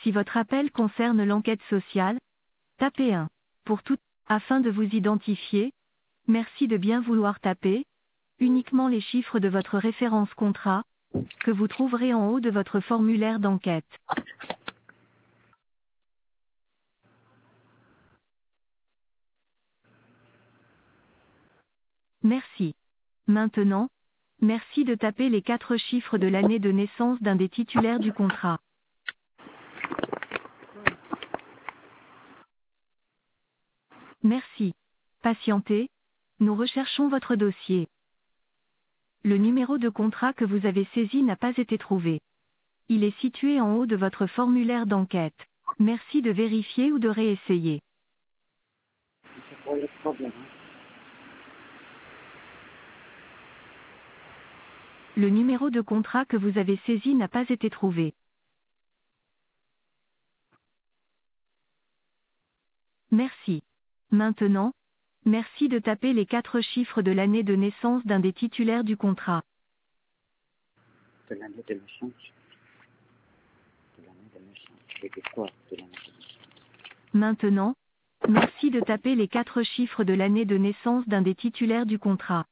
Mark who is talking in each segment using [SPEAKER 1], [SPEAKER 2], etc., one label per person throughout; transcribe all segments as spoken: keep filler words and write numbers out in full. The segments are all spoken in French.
[SPEAKER 1] Si votre appel concerne l'enquête sociale, tapez un. Pour tout, afin de vous identifier, merci de bien vouloir taper uniquement les chiffres de votre référence contrat, que vous trouverez en haut de votre formulaire d'enquête. Merci. Maintenant, merci de taper les quatre chiffres de l'année de naissance d'un des titulaires du contrat. Merci. Patientez, nous recherchons votre dossier. Le numéro de contrat que vous avez saisi n'a pas été trouvé. Il est situé en haut de votre formulaire d'enquête. Merci de vérifier ou de réessayer.
[SPEAKER 2] C'est pas le problème.
[SPEAKER 1] Le numéro de contrat que vous avez saisi n'a pas été trouvé. Merci. Maintenant, merci de taper les quatre chiffres de l'année de naissance d'un des titulaires du contrat.
[SPEAKER 2] De l'année de naissance. De l'année de naissance. C'était quoi de l'année de naissance?
[SPEAKER 1] Maintenant, merci de taper les quatre chiffres de l'année de naissance d'un des titulaires du contrat.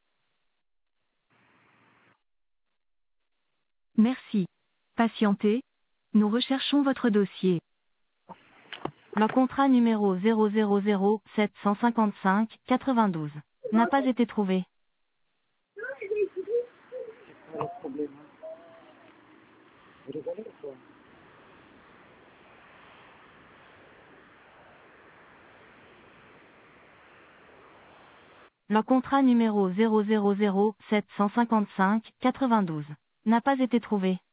[SPEAKER 1] Merci. Patientez, nous recherchons votre dossier. Le contrat numéro zéro zéro zéro sept cent cinquante-cinq quatre-vingt-douze n'a pas été trouvé.
[SPEAKER 2] C'est pas le problème. Vous rigolez ou quoi?
[SPEAKER 1] Le contrat numéro zéro zéro zéro sept cent cinquante-cinq quatre-vingt-douze n'a pas été trouvé.